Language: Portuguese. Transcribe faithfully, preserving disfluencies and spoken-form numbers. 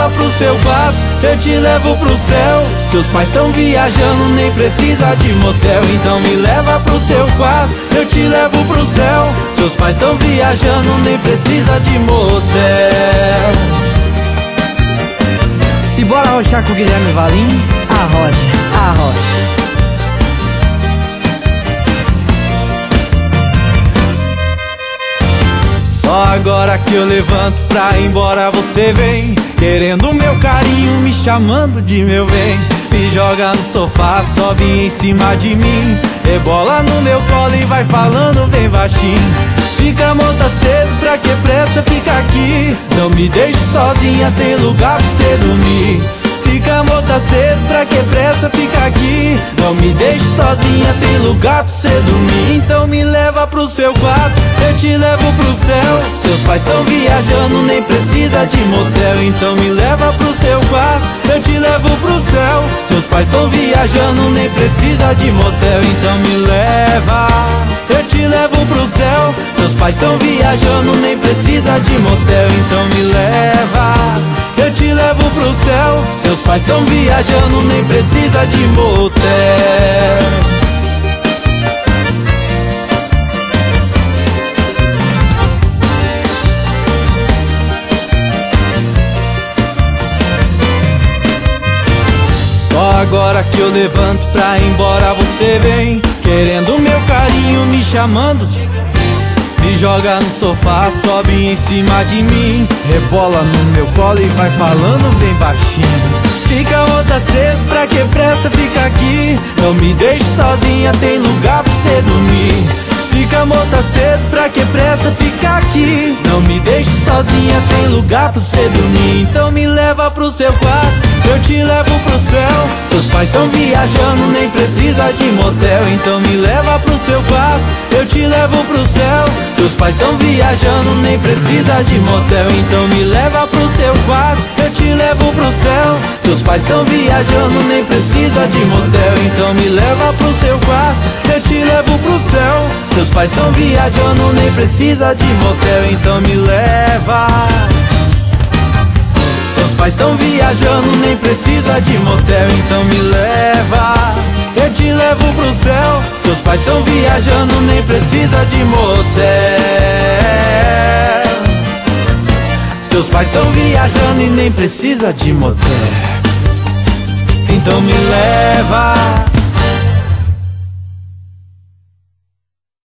leva pro seu quarto, eu te levo pro céu. Seus pais estão viajando, nem precisa de motel. Então me leva pro seu quarto, eu te levo pro céu. Seus pais estão viajando, nem precisa de motel. Se bora arrochar com o Guilherme Valim, arrocha, arrocha. Só agora que eu levanto pra ir embora você vem, querendo meu carinho, me chamando de meu bem. Me joga no sofá, sobe em cima de mim, rebola no meu colo e vai falando bem baixinho. Fica, amor, tá cedo, pra que pressa, fica aqui. Não me deixe sozinha, tem lugar pra você dormir. Fica, amor, tá cedo, pra que pressa, fica aqui. Não me deixe sozinha, tem lugar pra você dormir. Então me leva pro seu quarto, eu te levo pro céu. Seus pais estão viajando, nem precisa de motel. Então me leva pro seu quarto, eu te levo pro céu. Seus pais estão viajando, nem precisa de motel. Então me leva, eu te levo pro céu. Seus pais estão viajando, nem precisa de motel. Então me leva, eu te levo pro céu. Seus pais estão viajando, nem precisa de motel. Só agora que eu levanto pra ir embora você vem, querendo meu carinho, me chamando de... Me joga no sofá, sobe em cima de mim, rebola no meu colo e vai falando bem baixinho. Fica, outra cedo, pra que pressa, fica aqui. Não me deixe sozinha, tem lugar pra você dormir. Fica, amor, tá cedo, pra que pressa, fica aqui. Não me deixe sozinha, tem lugar pra você dormir. Então me leva pro seu quarto, eu te levo pro céu. Seus pais estão viajando, nem precisa de motel. Então me leva pro seu quarto, eu te levo pro céu. Seus pais estão viajando, nem precisa de motel. Então me leva pro seu quarto, eu te levo pro céu. Seus pais estão viajando, nem precisa de motel. Então me leva pro seu quarto, eu te levo pro céu. Seus pais estão viajando, nem precisa de motel. Então me leva. Seus pais estão viajando, nem precisa de motel. Então me leva, eu te levo pro céu. Seus pais estão viajando, nem precisa de motel. Seus pais estão viajando e nem precisa de motel. Então me leva.